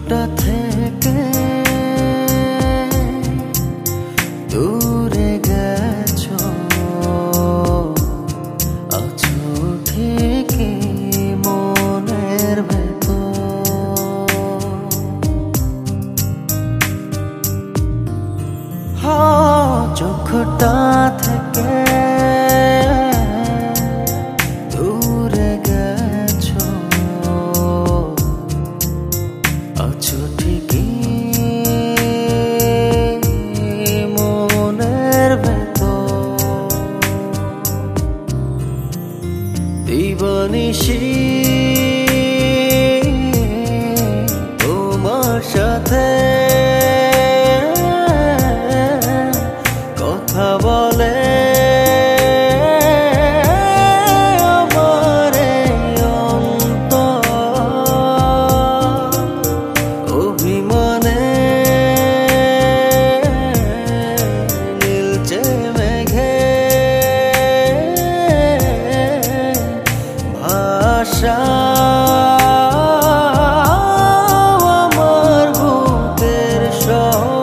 চোখটা থেকে দূরে গেছো, আছো ঠিকই মনের ভেতর। চোখটা থেকে দূরে গেছো, আছো ঠিকই মনের ভেতর। দিবানিশি তোমার সাথে কথা বলে আমার অন্তর। অভিমানে নীলচে মেঘে ভাষা আমার বুকের শহর।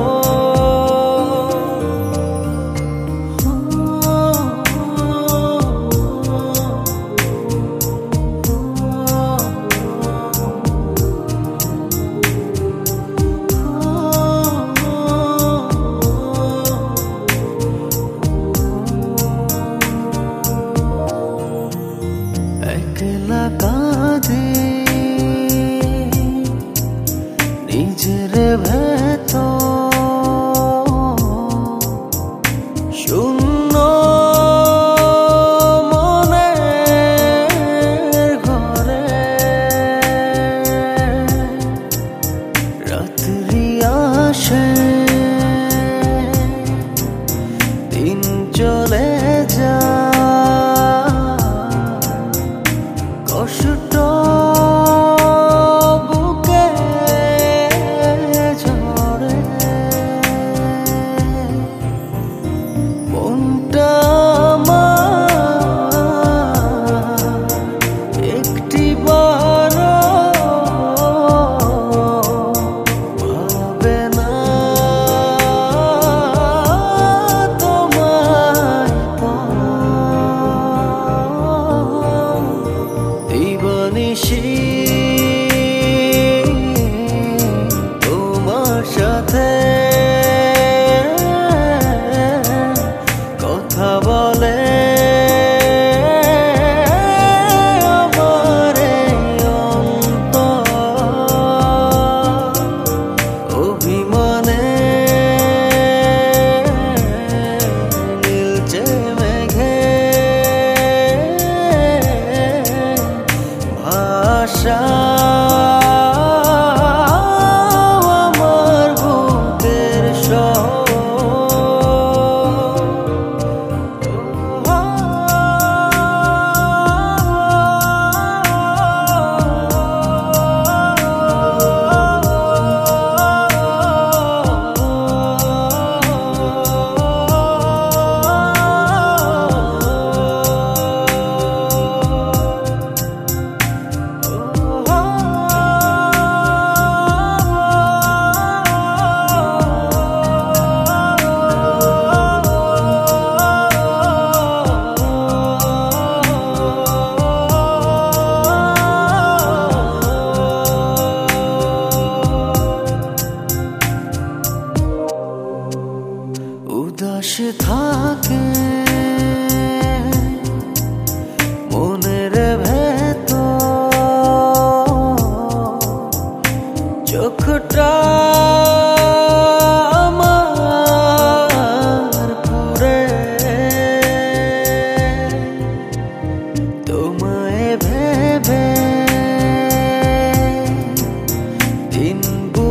একলা কাঁদে নিজের ভেতর, শূন্য মনের ঘরে রাত্রি আসে, দিন চলে যায়, কষ্ট বুকে ঝরে। মনটা আমার একটি বার ভাবে না তোমায় পাওয়া। দিবানিশি তোমার সাথে কথা বলে আমার অন্তর। অভিমানে নীলচে মেঘে ভাষা আমার বুকের শহর। উদাস থাকে মনের ভেতর, চোখটা আমার পুরে তোমায় ভেবে দিন